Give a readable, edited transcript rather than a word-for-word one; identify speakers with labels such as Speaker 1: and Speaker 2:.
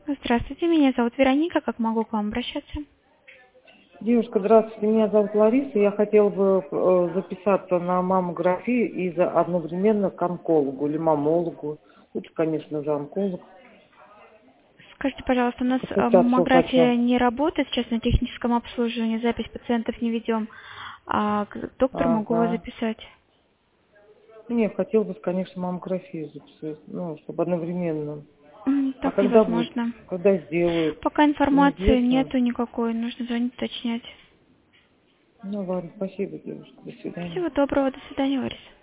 Speaker 1: Здравствуйте, меня зовут Вероника. Как могу к вам обращаться?
Speaker 2: Девушка, здравствуйте, меня зовут Лариса. Я хотела бы записаться на маммографию и одновременно к онкологу или мамологу. Лучше, конечно же, онколог.
Speaker 1: Скажите, пожалуйста, у нас
Speaker 2: Консультацию хочу.
Speaker 1: маммография не работает сейчас на техническом обслуживании, запись пациентов не ведем. А к доктору могу вас
Speaker 2: Ага.
Speaker 1: записать.
Speaker 2: Не, хотела бы, конечно, маммографию записать, ну, чтобы одновременно. А
Speaker 1: Так
Speaker 2: когда будет?
Speaker 1: невозможно.
Speaker 2: Когда сделают?
Speaker 1: Пока информации
Speaker 2: Неизвестно.
Speaker 1: нету никакой, нужно звонить уточнять.
Speaker 2: Ну ладно, спасибо, девушка. До свидания.
Speaker 1: Всего доброго, до свидания, Лариса.